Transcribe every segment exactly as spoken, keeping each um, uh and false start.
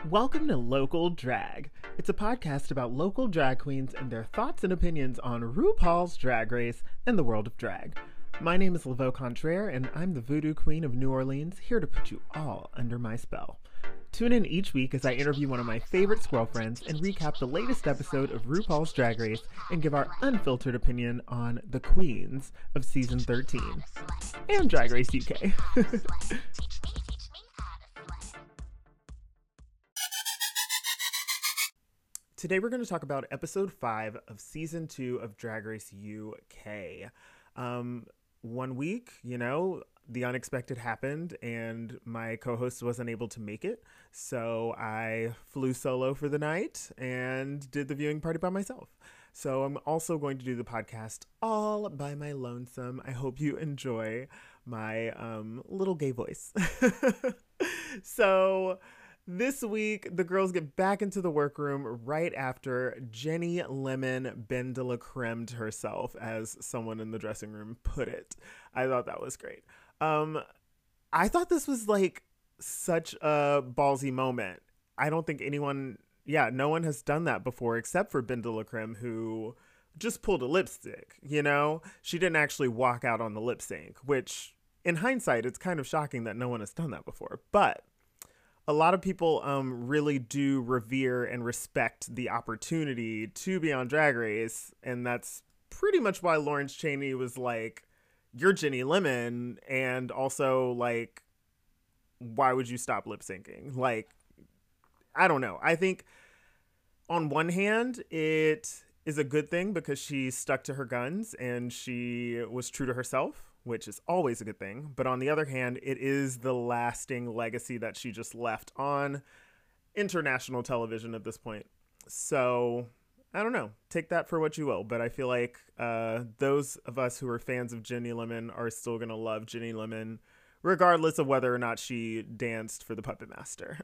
Welcome to Local Drag. It's a podcast about local drag queens and their thoughts and opinions on RuPaul's Drag Race and the world of drag. My name is Laveau Contraire, and I'm the voodoo queen of New Orleans, here to put you all under my spell. Tune in each week as I interview one of my favorite squirrel friends and recap the latest episode of RuPaul's Drag Race and give our unfiltered opinion on the queens of season thirteen and Drag Race U K. Today we're going to talk about episode five of season two of Drag Race U K. Um, one week, you know, the unexpected happened and my co-host wasn't able to make it. So I flew solo for the night and did the viewing party by myself. So I'm also going to do the podcast all by my lonesome. I hope you enjoy my um, little gay voice. So this week, the girls get back into the workroom right after Jenny Lemon Ben de la Creme herself, as someone in the dressing room put it. I thought that was great. Um, I thought this was like such a ballsy moment. I don't think anyone, yeah, no one has done that before except for Ben de la Creme, who just pulled a lipstick, you know? She didn't actually walk out on the lip sync, which in hindsight, it's kind of shocking that no one has done that before. But a lot of people um, really do revere and respect the opportunity to be on Drag Race. And that's pretty much why Lawrence Chaney was like, you're Jenny Lemon. And also, like, why would you stop lip syncing? Like, I don't know. I think on one hand, it is a good thing because she stuck to her guns and she was true to herself, which is always a good thing. But on the other hand, it is the lasting legacy that she just left on international television at this point. So I don't know, take that for what you will. But I feel like uh, those of us who are fans of Jenny Lemon are still going to love Jenny Lemon, regardless of whether or not she danced for the Puppet Master.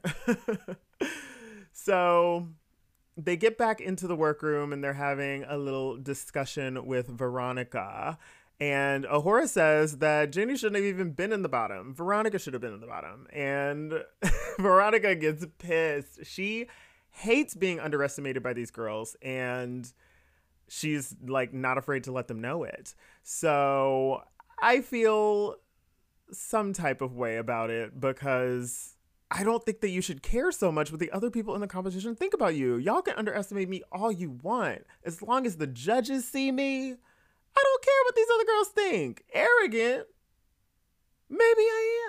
So they get back into the workroom and they're having a little discussion with Veronica. And A'Whora says that Jenny shouldn't have even been in the bottom. Veronica should have been in the bottom. And Veronica gets pissed. She hates being underestimated by these girls. And she's like not afraid to let them know it. So I feel some type of way about it because I don't think that you should care so much what the other people in the competition think about you. Y'all can underestimate me all you want. As long as the judges see me, I don't care what these other girls think. Arrogant? Maybe I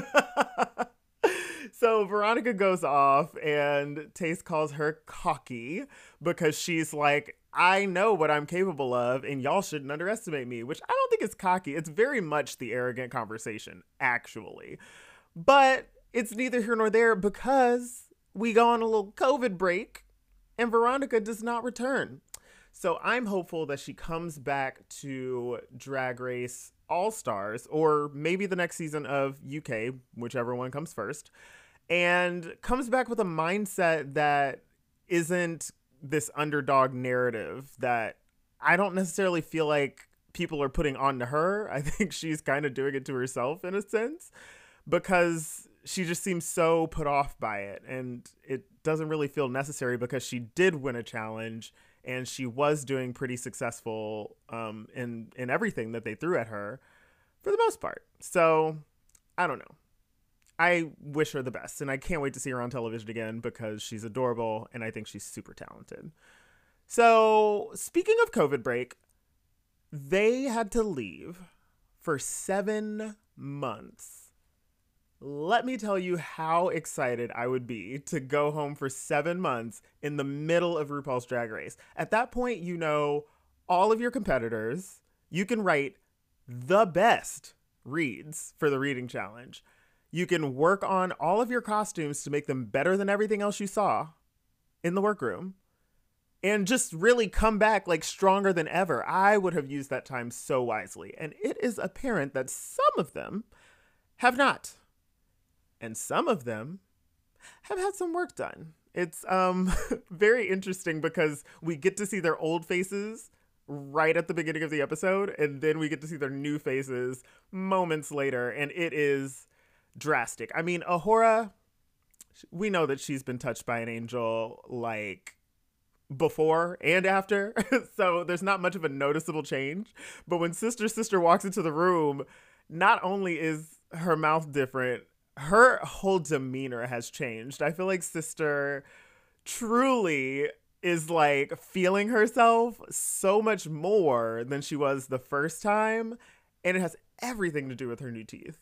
am. So Veronica goes off and Tayce calls her cocky because she's like, I know what I'm capable of and y'all shouldn't underestimate me, which I don't think is cocky. It's very much the arrogant conversation, actually. But it's neither here nor there because we go on a little COVID break and Veronica does not return. So I'm hopeful that she comes back to Drag Race All-Stars or maybe the next season of U K, whichever one comes first, and comes back with a mindset that isn't this underdog narrative that I don't necessarily feel like people are putting onto her. I think she's kind of doing it to herself in a sense because she just seems so put off by it. And it doesn't really feel necessary because she did win a challenge and she was doing pretty successful um, in, in everything that they threw at her for the most part. So I don't know. I wish her the best and I can't wait to see her on television again because she's adorable and I think she's super talented. So speaking of COVID break, they had to leave for seven months. Let me tell you how excited I would be to go home for seven months in the middle of RuPaul's Drag Race. At that point, you know all of your competitors. You can write the best reads for the reading challenge. You can work on all of your costumes to make them better than everything else you saw in the workroom. And just really come back like stronger than ever. I would have used that time so wisely. And it is apparent that some of them have not. And some of them have had some work done. It's um, very interesting because we get to see their old faces right at the beginning of the episode, and then we get to see their new faces moments later, and it is drastic. I mean, A'Whora, we know that she's been touched by an angel like before and after. So there's not much of a noticeable change. But when Sister Sister walks into the room, not only is her mouth different, her whole demeanor has changed. I feel like Sister truly is like feeling herself so much more than she was the first time. And it has everything to do with her new teeth.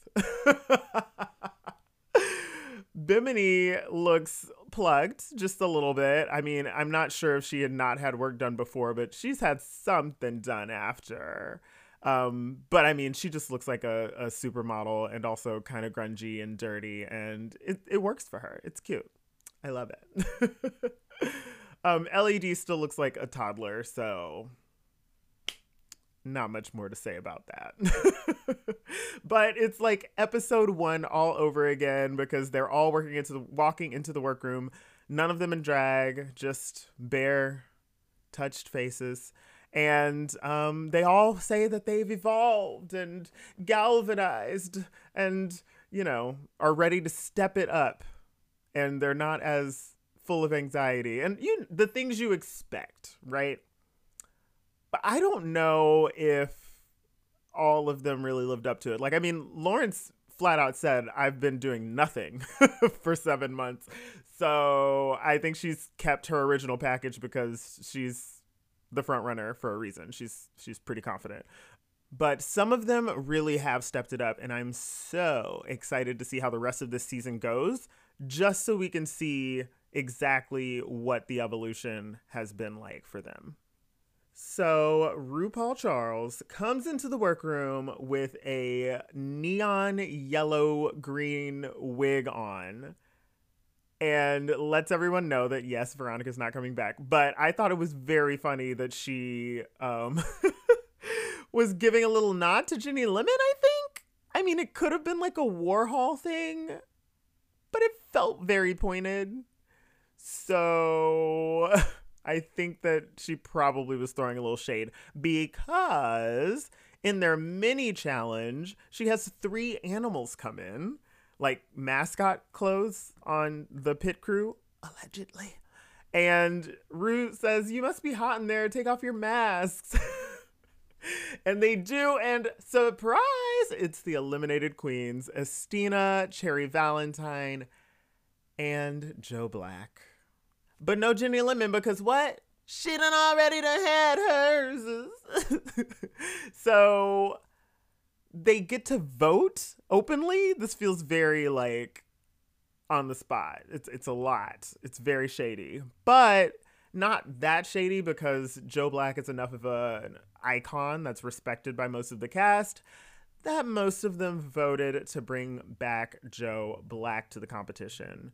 Bimini looks plugged just a little bit. I mean, I'm not sure if she had not had work done before, but she's had something done after. Um, but I mean, she just looks like a, a supermodel and also kind of grungy and dirty, and it, it works for her. It's cute. I love it. um, L E D still looks like a toddler, so not much more to say about that. But it's like episode one all over again because they're all working into the walking into the workroom. None of them in drag, just bare touched faces. And um, they all say that they've evolved and galvanized and, you know, are ready to step it up. And they're not as full of anxiety. And you, the things you expect, right? But I don't know if all of them really lived up to it. Like, I mean, Lawrence flat out said, I've been doing nothing for seven months. So I think she's kept her original package because she's the front runner for a reason. She's she's pretty confident. But some of them really have stepped it up, and I'm so excited to see how the rest of this season goes, just so we can see exactly what the evolution has been like for them. So RuPaul Charles comes into the workroom with a neon yellow green wig on and lets everyone know that, yes, Veronica's not coming back. But I thought it was very funny that she um, was giving a little nod to Ginny Lemon, I think. I mean, it could have been like a Warhol thing, but it felt very pointed. So I think that she probably was throwing a little shade because in their mini challenge, she has three animals come in, like mascot clothes on the pit crew, allegedly. And Ru says, you must be hot in there. Take off your masks. And they do. And surprise, it's the eliminated queens, Estina, Cherry Valentine, and Joe Black. But no Ginny Lemon, because what? She done already done had hers. So they get to vote openly. This feels very like on the spot. It's it's a lot. It's very shady, but not that shady because Joe Black is enough of a, an icon that's respected by most of the cast that most of them voted to bring back Joe Black to the competition.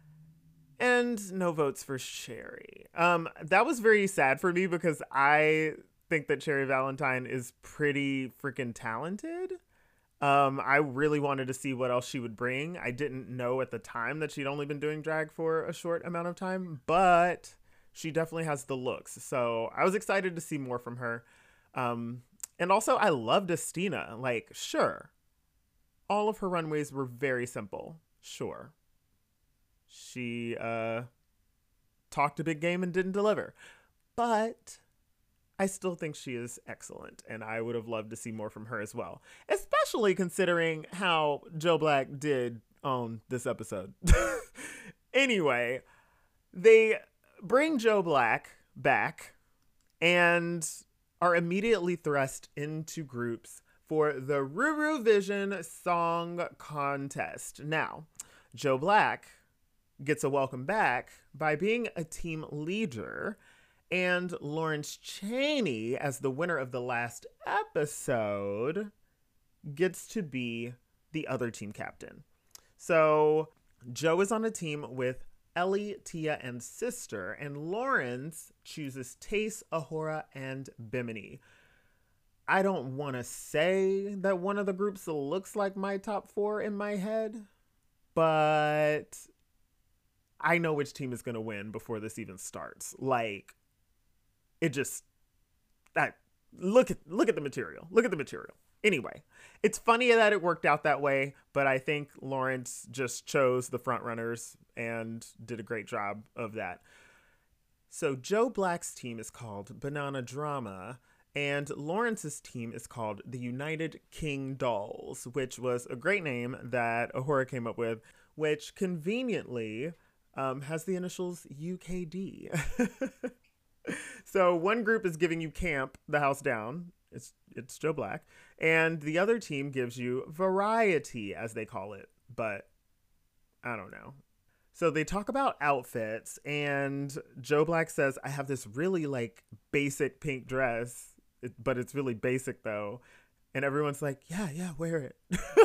And no votes for Cherry. Um, that was very sad for me because I think that Cherry Valentine is pretty freaking talented. Um, I really wanted to see what else she would bring. I didn't know at the time that she'd only been doing drag for a short amount of time, but she definitely has the looks. So I was excited to see more from her. Um, and also I loved Estina. Like, sure, all of her runways were very simple. Sure. She uh, talked a big game and didn't deliver. But I still think she is excellent, and I would have loved to see more from her as well, especially considering how Joe Black did on this episode. Anyway, they bring Joe Black back and are immediately thrust into groups for the Ruru Vision Song Contest. Now, Joe Black gets a welcome back by being a team leader, and Lawrence Chaney, as the winner of the last episode, gets to be the other team captain. So Joe is on a team with Ellie, Tia, and Sister, and Lawrence chooses Tayce, A'Whora, and Bimini. I don't want to say that one of the groups looks like my top four in my head, but I know which team is going to win before this even starts. Like, it just, that, look at, look at the material. Look at the material. Anyway, it's funny that it worked out that way, but I think Lawrence just chose the front runners and did a great job of that. So Joe Black's team is called Banana Drama, and Lawrence's team is called the United King Dolls, which was a great name that A'Whora came up with, which conveniently um, has the initials U K D. So one group is giving you Camp, the house down. It's it's Joe Black. And the other team gives you Variety, as they call it. But I don't know. So they talk about outfits, and Joe Black says, I have this really like basic pink dress, but it's really basic though. And everyone's like, yeah, yeah, wear it.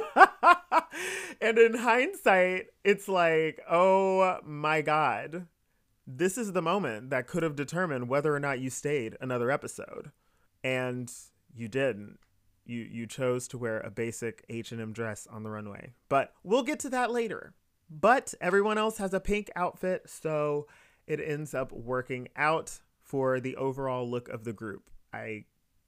And in hindsight, it's like, oh my God, this is the moment that could have determined whether or not you stayed another episode. And you didn't. You you chose to wear a basic H and M dress on the runway. But we'll get to that later. But everyone else has a pink outfit, so it ends up working out for the overall look of the group, I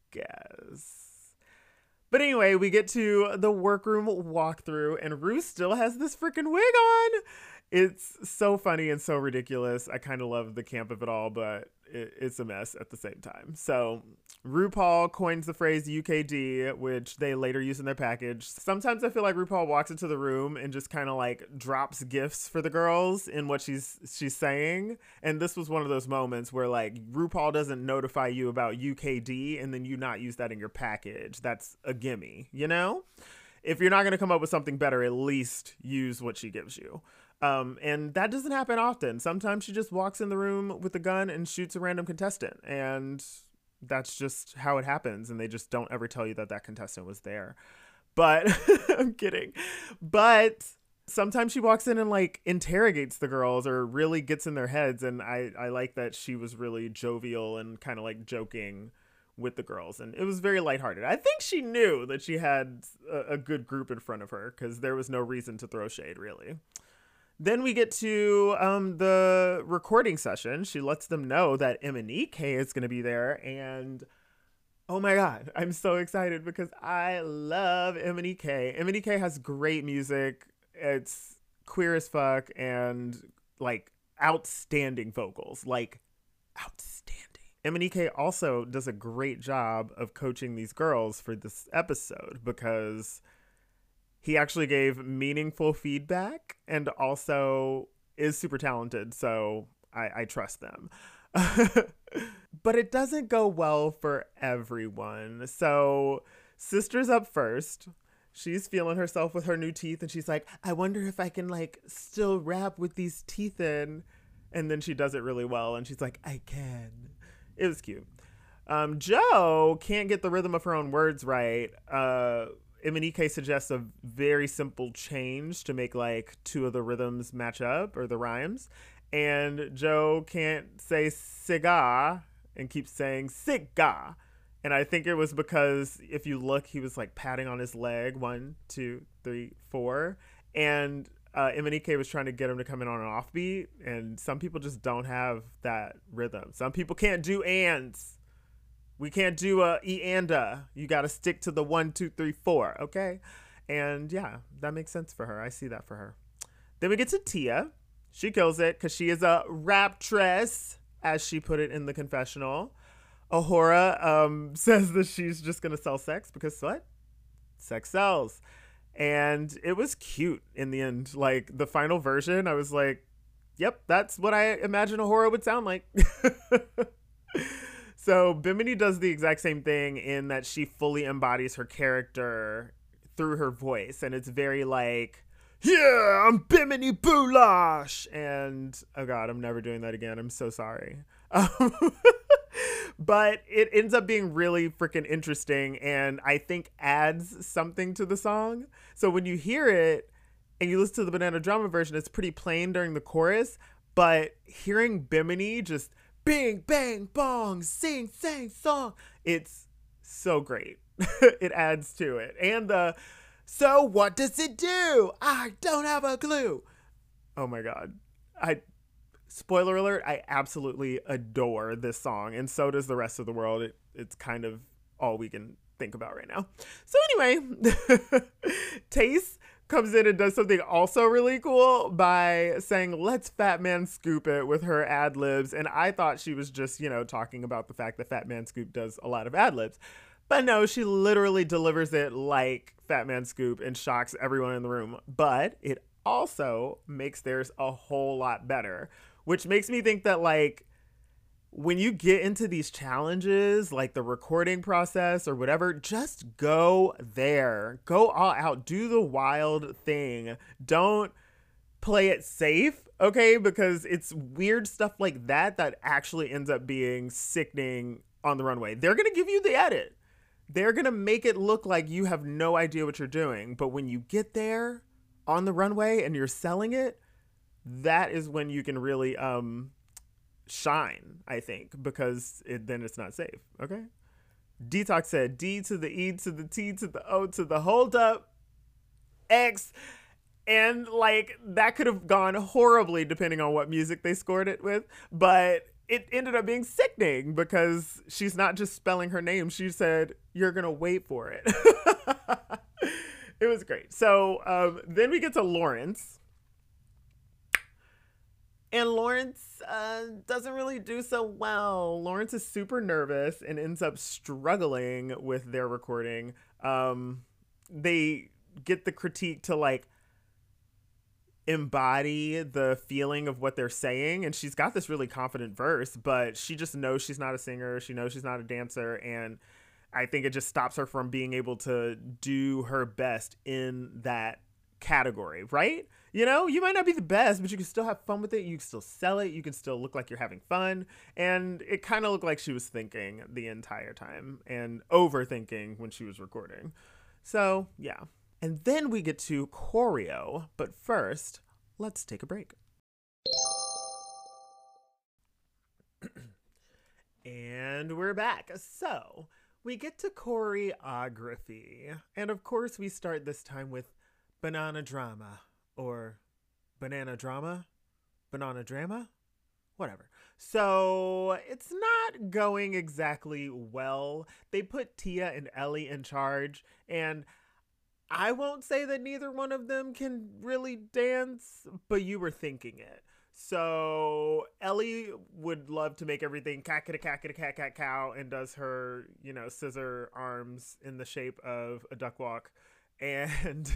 guess. But anyway, we get to the workroom walkthrough, and Ru still has this freaking wig on. It's so funny and so ridiculous. I kind of love the camp of it all, but it, it's a mess at the same time. So RuPaul coins the phrase U K D, which they later use in their package. Sometimes I feel like RuPaul walks into the room and just kind of like drops gifts for the girls in what she's she's saying. And this was one of those moments where like RuPaul doesn't notify you about U K D and then you not use that in your package. That's a gimme, you know? If you're not going to come up with something better, at least use what she gives you. Um, and that doesn't happen often. Sometimes she just walks in the room with a gun and shoots a random contestant. And that's just how it happens. And they just don't ever tell you that that contestant was there. But I'm kidding. But sometimes she walks in and like interrogates the girls or really gets in their heads. And I, I like that she was really jovial and kind of like joking with the girls. And it was very lighthearted. I think she knew that she had a, a good group in front of her because there was no reason to throw shade, really. Then we get to um, the recording session. She lets them know that Emanike is going to be there. And oh my God, I'm so excited because I love Emanike. Emanike has great music. It's queer as fuck and like outstanding vocals, like outstanding. Emanike also does a great job of coaching these girls for this episode because he actually gave meaningful feedback and also is super talented, so I, I trust them. But it doesn't go well for everyone. So Sister's up first. She's feeling herself with her new teeth, and she's like, I wonder if I can, like, still rap with these teeth in. And then she does it really well, and she's like, I can. It was cute. Um, Joe can't get the rhythm of her own words right. Uh... Emanike suggests a very simple change to make like two of the rhythms match up or the rhymes. And Joe can't say cigar and keeps saying cigar. And I think it was because if you look, he was like patting on his leg. One, two, three, four. And uh, Emanike was trying to get him to come in on an offbeat. And some people just don't have that rhythm. Some people can't do ands. We can't do a e and a. You got to stick to the one, two, three, four. Okay. And yeah, that makes sense for her. I see that for her. Then we get to Tia. She kills it because she is a raptress, as she put it in the confessional. A'Whora um, says that she's just going to sell sex because what? Sex sells. And it was cute in the end. Like the final version, I was like, yep, that's what I imagine A'Whora would sound like. So Bimini does the exact same thing in that she fully embodies her character through her voice. And it's very like, yeah, I'm Bimini Boulash. And oh God, I'm never doing that again. I'm so sorry. Um, but it ends up being really freaking interesting. And I think adds something to the song. So when you hear it and you listen to the Banana Drama version, it's pretty plain during the chorus. But hearing Bimini just bing, bang, bong, sing, sang, song. It's so great. It adds to it. And the, so what does it do? I don't have a clue. Oh my God. I, spoiler alert, I absolutely adore this song. And so does the rest of the world. It, it's kind of all we can think about right now. So anyway, Tayce comes in and does something also really cool by saying, let's Fat Man Scoop it with her ad libs. And I thought she was just, you know, talking about the fact that Fat Man Scoop does a lot of ad libs. But no, she literally delivers it like Fat Man Scoop and shocks everyone in the room. But it also makes theirs a whole lot better, which makes me think that, like, when you get into these challenges, like the recording process or whatever, just go there. Go all out. Do the wild thing. Don't play it safe, okay? Because it's weird stuff like that that actually ends up being sickening on the runway. They're going to give you the edit. They're going to make it look like you have no idea what you're doing. But when you get there on the runway and you're selling it, that is when you can really um, shine, I think, because it, then it's not safe, okay? Detox said D to the E to the T to the O to the hold up X. And, like, that could have gone horribly depending on what music they scored it with. But it ended up being sickening because she's not just spelling her name. She said, you're going to wait for it. It was great. So um, then we get to Lawrence. And Lawrence uh, doesn't really do so well. Lawrence is super nervous and ends up struggling with their recording. Um, they get the critique to, like, embody the feeling of what they're saying, and she's got this really confident verse, but she just knows she's not a singer. She knows she's not a dancer, and I think it just stops her from being able to do her best in that category, right? You know, you might not be the best, but you can still have fun with it. You can still sell it. You can still look like you're having fun. And it kind of looked like she was thinking the entire time and overthinking when she was recording. So, yeah. And then we get to choreo. But first, let's take a break. And we're back. So, we get to choreography. And of course, we start this time with Banana Drama. Or Banana Drama? Banana Drama? Whatever. So it's not going exactly well. They put Tia and Ellie in charge, and I won't say that neither one of them can really dance, but you were thinking it. So Ellie would love to make everything cackata cackata cat cat cow and does her, you know, scissor arms in the shape of a duck walk. And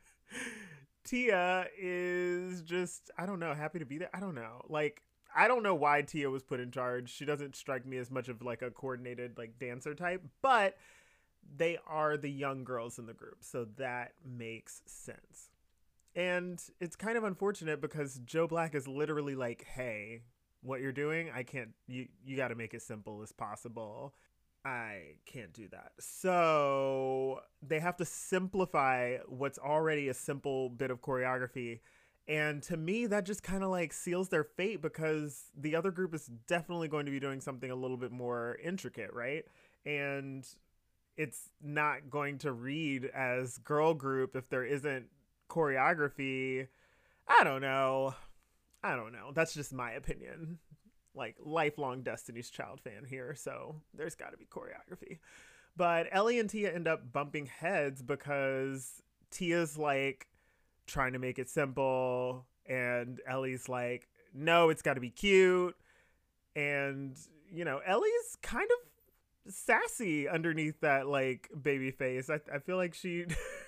Tia is just, I don't know, happy to be there. I don't know. Like, I don't know why Tia was put in charge. She doesn't strike me as much of like a coordinated like dancer type, but they are the young girls in the group. So that makes sense. And it's kind of unfortunate because Joe Black is literally like, hey, what you're doing, I can't, you, you got to make it simple as possible. I can't do that. So they have to simplify what's already a simple bit of choreography. And to me, that just kind of like seals their fate because the other group is definitely going to be doing something a little bit more intricate, right? And it's not going to read as girl group if there isn't choreography. I don't know. I don't know. That's just my opinion. Like, lifelong Destiny's Child fan here, so there's got to be choreography. But Ellie and Tia end up bumping heads because Tia's like trying to make it simple, and Ellie's like, no, it's got to be cute. And, you know, Ellie's kind of sassy underneath that like baby face. I, I feel like she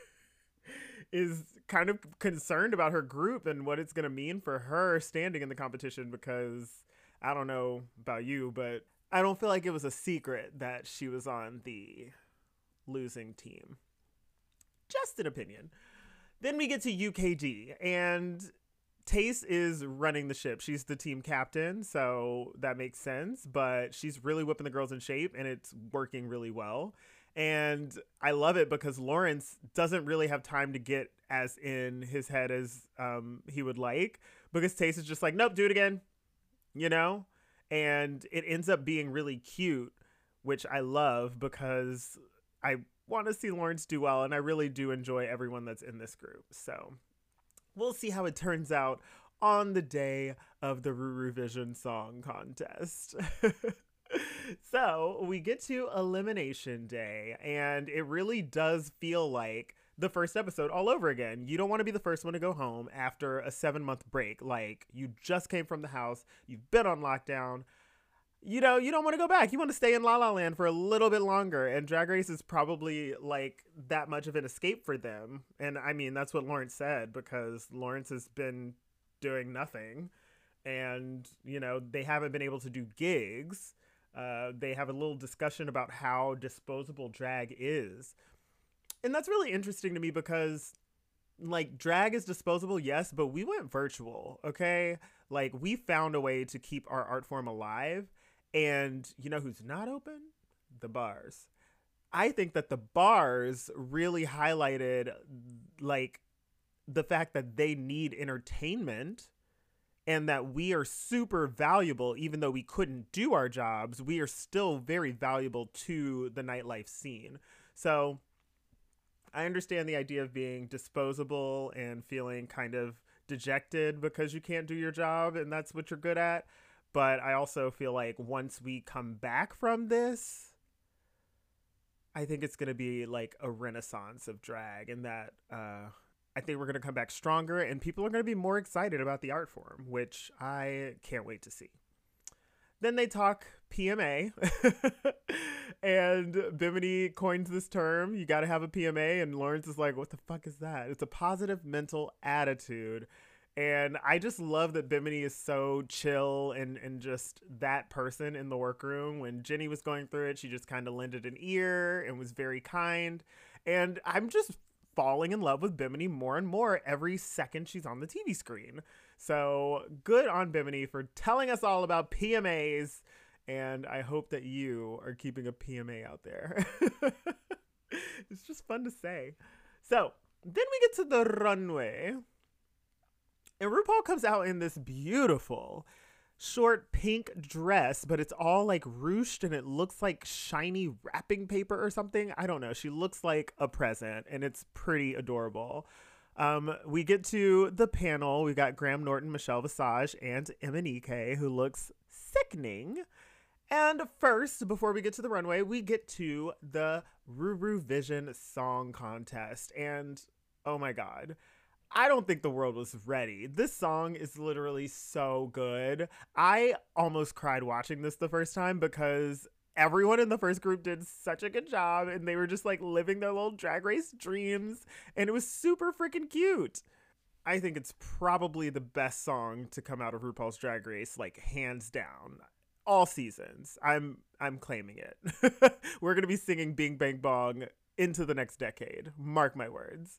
is kind of concerned about her group and what it's going to mean for her standing in the competition because I don't know about you, but I don't feel like it was a secret that she was on the losing team. Just an opinion. Then we get to U K G, and Tayce is running the ship. She's the team captain, so that makes sense, but she's really whipping the girls in shape, and it's working really well. And I love it because Lawrence doesn't really have time to get as in his head as um, he would like, because Tayce is just like, nope, do it again. You know, and it ends up being really cute, which I love because I want to see Lawrence do well, and I really do enjoy everyone that's in this group. So we'll see how it turns out on the day of the Ruru Vision Song Contest. So we get to Elimination Day, and it really does feel like the first episode all over again. You don't want to be the first one to go home after a seven month break. Like, you just came from the house, you've been on lockdown. You know, you don't want to go back. You want to stay in La La Land for a little bit longer. And Drag Race is probably like that much of an escape for them. And I mean, that's what Lawrence said, because Lawrence has been doing nothing. And, you know, they haven't been able to do gigs. Uh, they have a little discussion about how disposable drag is. And that's really interesting to me because, like, drag is disposable, yes, but we went virtual, okay? Like, we found a way to keep our art form alive. And you know who's not open? The bars. I think that the bars really highlighted, like, the fact that they need entertainment and that we are super valuable. Even though we couldn't do our jobs, we are still very valuable to the nightlife scene. So I understand the idea of being disposable and feeling kind of dejected because you can't do your job and that's what you're good at. But I also feel like once we come back from this, I think it's going to be like a renaissance of drag, and that uh, I think we're going to come back stronger and people are going to be more excited about the art form, which I can't wait to see. Then they talk P M A and Bimini coins this term. You got to have a P M A. And Lawrence is like, what the fuck is that? It's a positive mental attitude. And I just love that Bimini is so chill and, and just that person in the workroom. When Jenny was going through it, she just kind of lended an ear and was very kind. And I'm just falling in love with Bimini more and more every second she's on the T V screen. So good on Bimini for telling us all about P M As. And I hope that you are keeping a P M A out there. It's just fun to say. So then we get to the runway. And RuPaul comes out in this beautiful short pink dress, but it's all like ruched and it looks like shiny wrapping paper or something. I don't know. She looks like a present and it's pretty adorable. Um, we get to the panel. We got Graham Norton, Michelle Visage, and Emanike, who looks sickening. And first, before we get to the runway, we get to the Ruru Vision Song Contest. And oh my God, I don't think the world was ready. This song is literally so good. I almost cried watching this the first time because everyone in the first group did such a good job and they were just like living their little Drag Race dreams, and it was super freaking cute. I think it's probably the best song to come out of RuPaul's Drag Race, like hands down. All seasons. I'm I'm claiming it. We're going to be singing Bing Bang Bong into the next decade. Mark my words.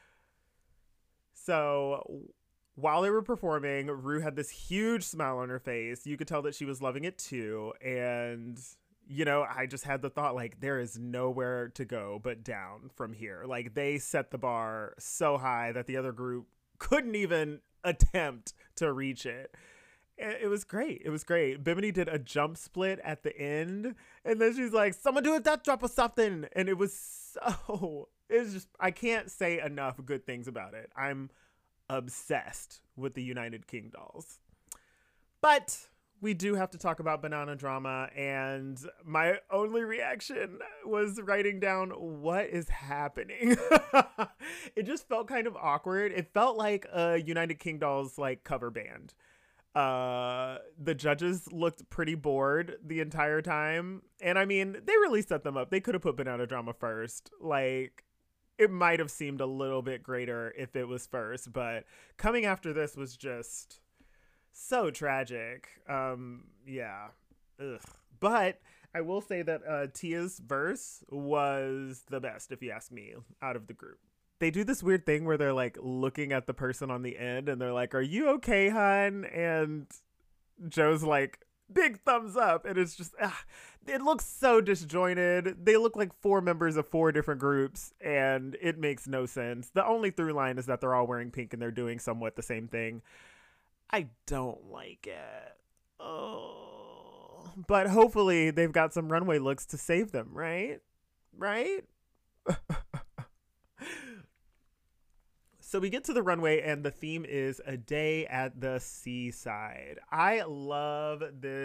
So while they were performing, Ru had this huge smile on her face. You could tell that she was loving it too. And, you know, I just had the thought, like, there is nowhere to go but down from here. Like, they set the bar so high that the other group couldn't even attempt to reach it. It was great. It was great. Bimini did a jump split at the end. And then she's like, someone do a death drop or something. And it was so... It's just, I can't say enough good things about it. I'm obsessed with the United King dolls. But we do have to talk about Banana Drama, and my only reaction was writing down, what is happening? It just felt kind of awkward. It felt like a United King dolls like cover band. Uh, the judges looked pretty bored the entire time. And I mean, they really set them up. They could have put Banana Drama first. Like, it might have seemed a little bit greater if it was first, but coming after this was just so tragic. Um, yeah. Ugh. But I will say that uh, Tia's verse was the best, if you ask me, out of the group. They do this weird thing where they're like looking at the person on the end and they're like, are you okay, hun? And Joe's like, big thumbs up. And it's just, ah, it looks so disjointed. They look like four members of four different groups and it makes no sense. The only through line is that they're all wearing pink and they're doing somewhat the same thing. I don't like it. Oh, but hopefully they've got some runway looks to save them, right? Right? So we get to the runway and the theme is a day at the seaside. I love this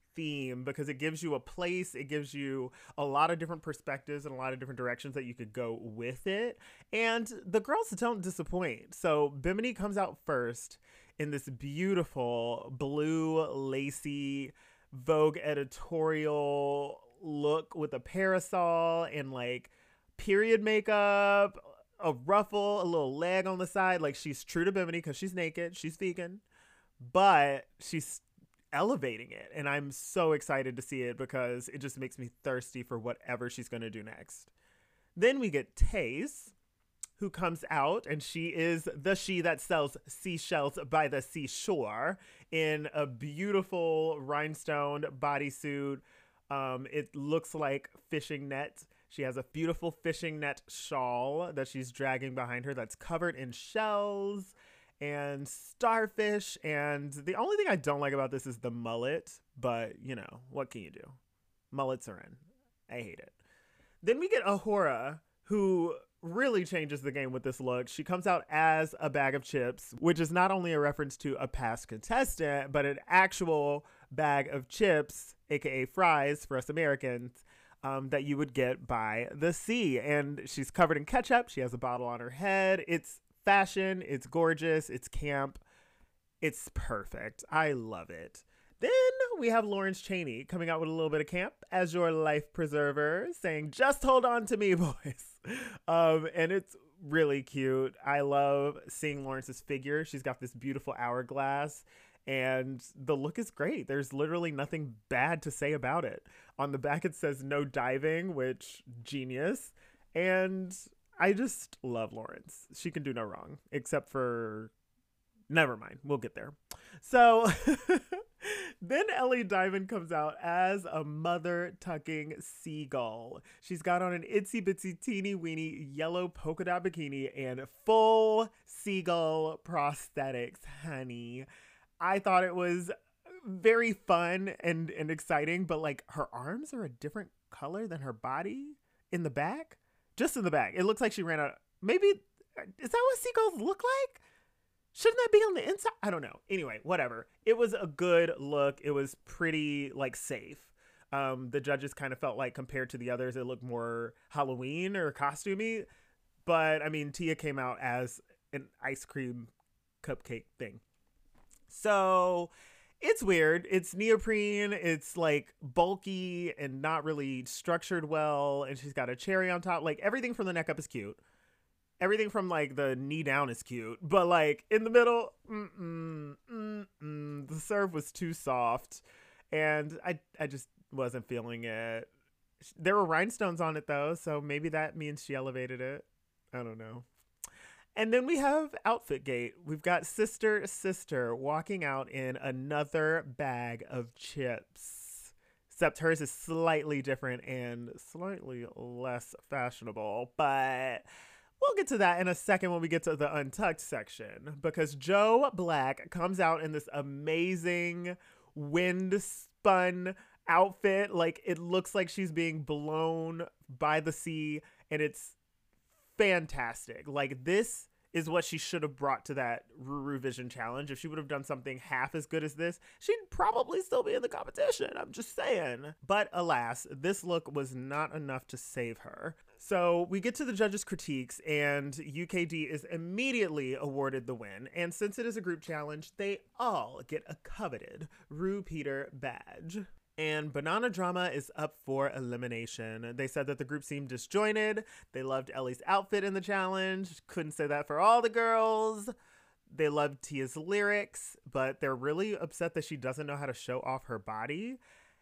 theme because it gives you a place, it gives you a lot of different perspectives and a lot of different directions that you could go with it. And the girls don't disappoint. So Bimini comes out first in this beautiful blue lacy Vogue editorial look with a parasol and like period makeup, a ruffle, a little leg on the side. Like she's true to Bimini because she's naked, she's vegan, but she's elevating it. And I'm so excited to see it because it just makes me thirsty for whatever she's going to do next. Then we get Tayce, who comes out, and she is the she that sells seashells by the seashore in a beautiful rhinestone bodysuit. Um, it looks like fishing net. She has a beautiful fishing net shawl that she's dragging behind her that's covered in shells and starfish. And the only thing I don't like about this is the mullet, but you know, what can you do? Mullets are in. I hate it. Then we get A'Whora, who really changes the game with this look. She comes out as a bag of chips, which is not only a reference to a past contestant, but an actual bag of chips, aka fries for us Americans, um, that you would get by the sea. And she's covered in ketchup. She has a bottle on her head. It's fashion. It's gorgeous. It's camp. It's perfect. I love it. Then we have Lawrence Chaney coming out with a little bit of camp as your life preserver, saying, just hold on to me, boys. Um, and it's really cute. I love seeing Lawrence's figure. She's got this beautiful hourglass, and the look is great. There's literally nothing bad to say about it. On the back, it says no diving, which genius. And I just love Lawrence. She can do no wrong, except for, never mind. We'll get there. So then Ellie Diamond comes out as a mother tucking seagull. She's got on an itsy bitsy teeny weeny yellow polka dot bikini and full seagull prosthetics, honey. I thought it was very fun and, and exciting, but like her arms are a different color than her body in the back. Just in the back. It looks like she ran out. Maybe, is that what seagulls look like? Shouldn't that be on the inside? I don't know. Anyway, whatever. It was a good look. It was pretty, like, safe. Um, the judges kind of felt like, compared to the others, it looked more Halloween or costumey. But, I mean, Tia came out as an ice cream cupcake thing. So, it's weird. It's neoprene. It's, like, bulky and not really structured well. And she's got a cherry on top. Like, everything from the neck up is cute. Everything from, like, the knee down is cute. But, like, in the middle, mm-mm, mm-mm, the serve was too soft. And I, I just wasn't feeling it. There were rhinestones on it, though. So maybe that means she elevated it. I don't know. And then we have Outfit Gate. We've got Sister Sister walking out in another bag of chips. Except hers is slightly different and slightly less fashionable. But we'll get to that in a second when we get to the Untucked section, because Joe Black comes out in this amazing wind spun outfit. Like, it looks like she's being blown by the sea, and it's fantastic. Like, this is what she should have brought to that Ruru Vision challenge. If she would have done something half as good as this, she'd probably still be in the competition. I'm just saying. But alas, this look was not enough to save her. So we get to the judges' critiques, and U K D is immediately awarded the win. And since it is a group challenge, they all get a coveted Rue Peter badge. And Banana Drama is up for elimination. They said that the group seemed disjointed. They loved Ellie's outfit in the challenge. Couldn't say that for all the girls. They loved Tia's lyrics, but they're really upset that she doesn't know how to show off her body.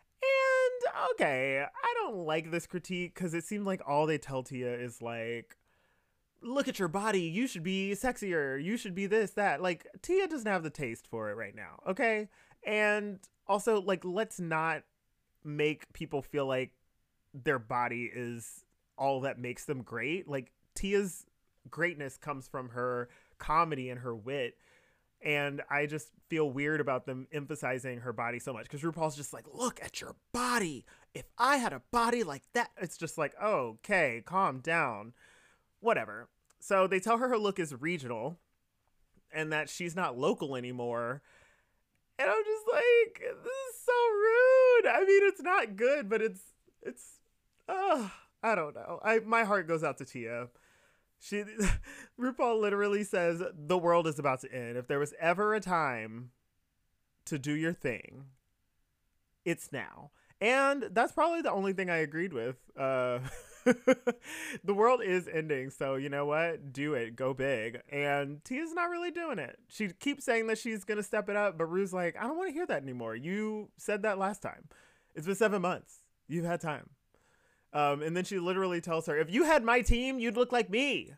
And okay, I don't like this critique because it seemed like all they tell Tia is like, look at your body. You should be sexier. You should be this, that. Like, Tia doesn't have the taste for it right now, okay? And also, like, let's not make people feel like their body is all that makes them great. Like, Tia's greatness comes from her comedy and her wit. And I just feel weird about them emphasizing her body so much, because RuPaul's just like, look at your body. If I had a body like that, it's just like, oh, okay, calm down. Whatever. So they tell her her look is regional and that she's not local anymore. And I'm just like, this is so I mean, it's not good, but it's it's. Uh, I don't know. I my heart goes out to Tia. She, RuPaul literally says the world is about to end. If there was ever a time to do your thing, it's now. And that's probably the only thing I agreed with. Uh, the world is ending, so you know what? Do it. Go big. And Tia's not really doing it. She keeps saying that she's going to step it up, but Rue's like, I don't want to hear that anymore. You said that last time. It's been seven months. You've had time. Um, and then she literally tells her, if you had my team, you'd look like me.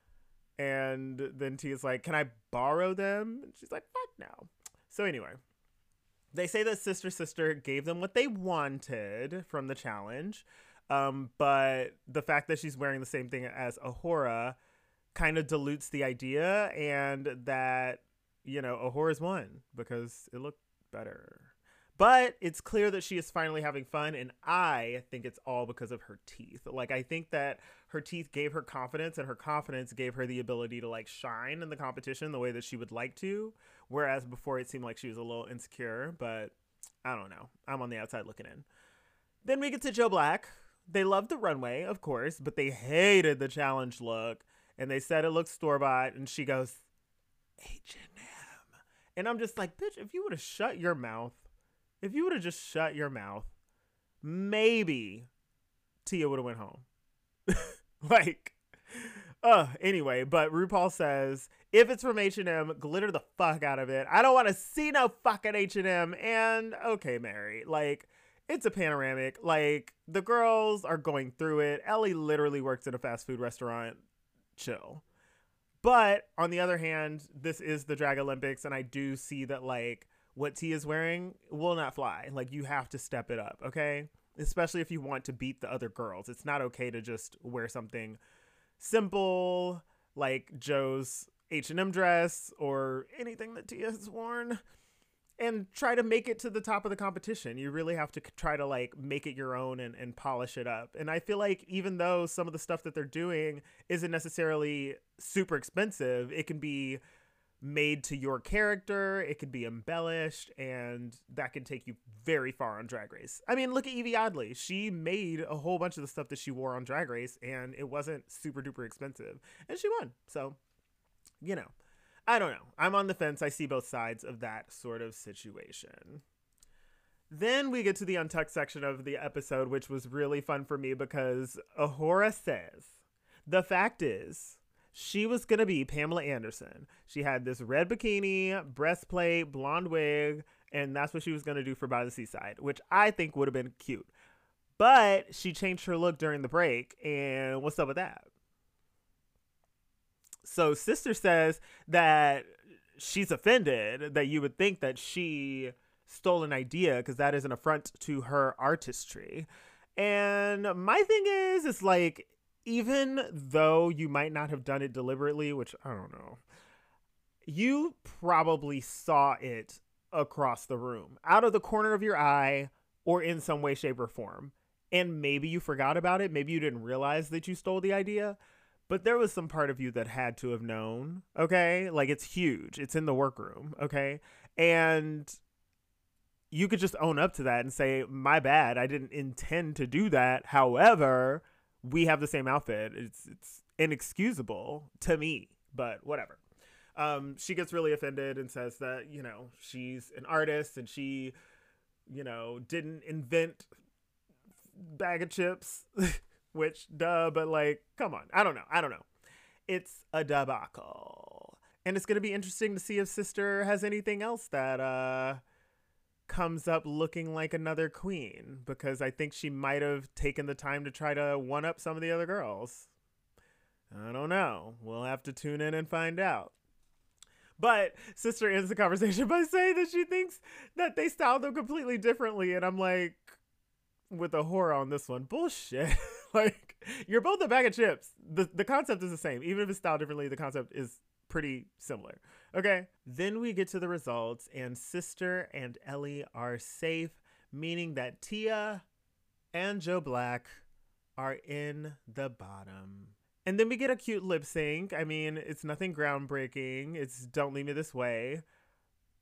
And then Tia's like, can I borrow them? And she's like, fuck no. So anyway, they say that Sister Sister gave them what they wanted from the challenge. Um, but the fact that she's wearing the same thing as A'Whora kind of dilutes the idea, and that, you know, A'Whora's won because it looked better. But it's clear that she is finally having fun, and I think it's all because of her teeth. Like, I think that her teeth gave her confidence, and her confidence gave her the ability to, like, shine in the competition the way that she would like to, whereas before it seemed like she was a little insecure, but I don't know. I'm on the outside looking in. Then we get to Joe Black. They loved the runway, of course, but they hated the challenge look, and they said it looked store-bought, and she goes, H and M. And I'm just like, bitch, if you would have shut your mouth, If you would have just shut your mouth, maybe Tia would have went home. like, uh, anyway, but RuPaul says, if it's from H and M, glitter the fuck out of it. I don't want to see no fucking H and M. And okay, Mary, like, it's a panoramic. Like, the girls are going through it. Ellie literally works in a fast food restaurant. Chill. But on the other hand, this is the Drag Olympics, and I do see that, like, what Tia is wearing will not fly. Like, you have to step it up, okay? Especially if you want to beat the other girls. It's not okay to just wear something simple like Joe's H and M dress or anything that Tia has worn and try to make it to the top of the competition. You really have to try to, like, make it your own and, and polish it up. And I feel like even though some of the stuff that they're doing isn't necessarily super expensive, it can be made to your character, it could be embellished, and that can take you very far on Drag Race. I mean, look at Evie Oddly. She made a whole bunch of the stuff that she wore on Drag Race, and it wasn't super duper expensive, and she won. So, you know, I don't know. I'm on the fence. I see both sides of that sort of situation. Then we get to the Untucked section of the episode, which was really fun for me because A'Whora says, the fact is, she was going to be Pamela Anderson. She had this red bikini, breastplate, blonde wig, and that's what she was going to do for By the Seaside, which I think would have been cute. But she changed her look during the break, and what's up with that? So Sister says that she's offended that you would think that she stole an idea because that is an affront to her artistry. And my thing is, it's like, even though you might not have done it deliberately, which I don't know, you probably saw it across the room, out of the corner of your eye, or in some way, shape, or form. And maybe you forgot about it. Maybe you didn't realize that you stole the idea. But there was some part of you that had to have known, okay? Like, it's huge. It's in the workroom, okay? And you could just own up to that and say, my bad, I didn't intend to do that. However, we have the same outfit. It's it's inexcusable to me, but whatever. Um, she gets really offended and says that, you know, she's an artist and she, you know, didn't invent bag of chips, which, duh, but, like, come on. I don't know. I don't know. It's a debacle. And it's going to be interesting to see if Sister has anything else that, uh, comes up looking like another queen, because I think she might have taken the time to try to one up some of the other girls. I don't know. We'll have to tune in and find out. But Sister ends the conversation by saying that she thinks that they styled them completely differently. And I'm like, with a horror on this one, bullshit. Like, you're both a bag of chips. The, the concept is the same. Even if it's styled differently, the concept is pretty similar. Okay. Then we get to the results, and Sister and Ellie are safe, meaning that Tia and Joe Black are in the bottom. And then we get a cute lip sync. I mean, it's nothing groundbreaking. It's Don't Leave Me This Way.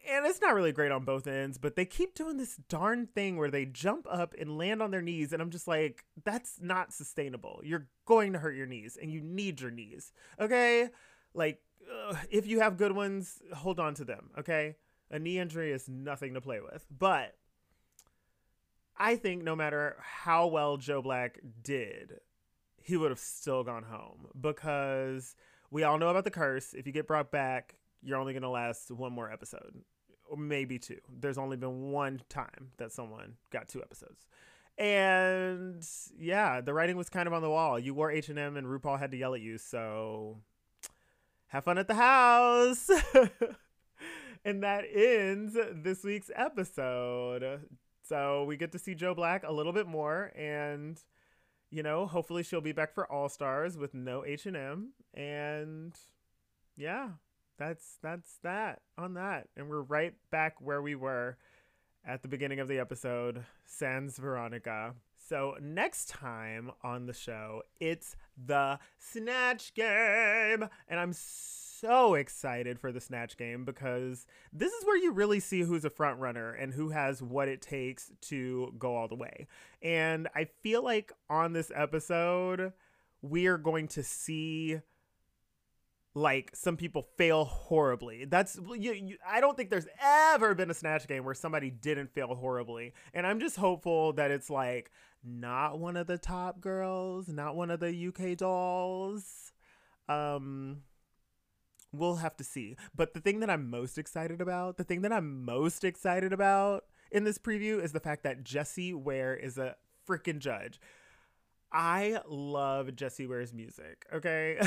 and it's not really great on both ends, but they keep doing this darn thing where they jump up and land on their knees. And I'm just like, that's not sustainable. You're going to hurt your knees and you need your knees. Okay. Like, uh, if you have good ones, hold on to them. Okay. A knee injury is nothing to play with. But I think no matter how well Joe Black did, he would have still gone home, because we all know about the curse. If you get brought back, you're only going to last one more episode, or maybe two. There's only been one time that someone got two episodes. And yeah, the writing was kind of on the wall. You wore H and M and RuPaul had to yell at you. So have fun at the house. And that ends this week's episode. So we get to see Joe Black a little bit more, and you know, hopefully she'll be back for All Stars with no H and M. And yeah, that's that's that on that. And we're right back where we were at the beginning of the episode, sans Veronica. So next time on the show, it's the Snatch Game. And I'm so excited for the Snatch Game, because this is where you really see who's a front runner and who has what it takes to go all the way. And I feel like on this episode, we are going to see like some people fail horribly. That's you, you, I don't think there's ever been a Snatch Game where somebody didn't fail horribly. And I'm just hopeful that it's like not one of the top girls, not one of the U K dolls. Um, we'll have to see. But the thing that I'm most excited about, the thing that I'm most excited about in this preview is the fact that Jessie Ware is a freaking judge. I love Jessie Ware's music, okay?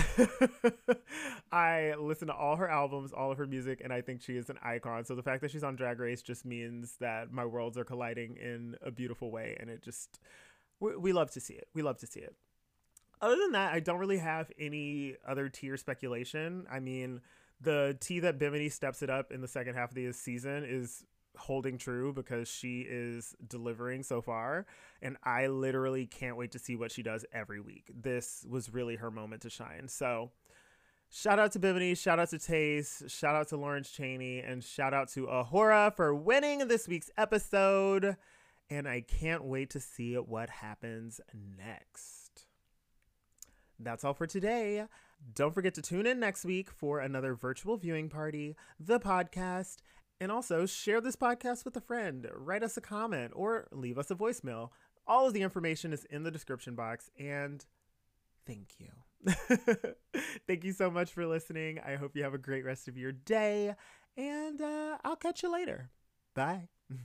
I listen to all her albums, all of her music, and I think she is an icon. So the fact that she's on Drag Race just means that my worlds are colliding in a beautiful way, and it just, we, we love to see it. We love to see it. Other than that, I don't really have any other tea or speculation. I mean, the tea that Bimini steps it up in the second half of the season is holding true, because she is delivering so far, and I literally can't wait to see what she does every week. This was really her moment to shine. So shout out to Bimini, shout out to Taste, shout out to Lawrence Chaney, and shout out to A'Whora for winning this week's episode, and I can't wait to see what happens next. That's all for today. Don't forget to tune in next week for another virtual viewing party, the podcast. And also share this podcast with a friend, write us a comment, or leave us a voicemail. All of the information is in the description box, and thank you. Thank you so much for listening. I hope you have a great rest of your day, and uh, I'll catch you later. Bye.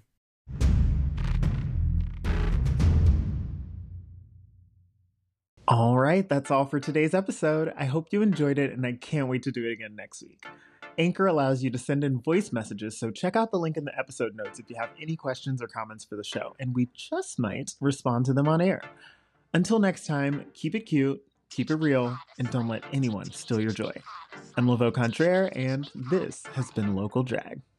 All right, that's all for today's episode. I hope you enjoyed it, and I can't wait to do it again next week. Anchor allows you to send in voice messages, so check out the link in the episode notes if you have any questions or comments for the show, and we just might respond to them on air. Until next time, keep it cute, keep it real, and don't let anyone steal your joy. I'm Laveau Contraire, and this has been Local Drag.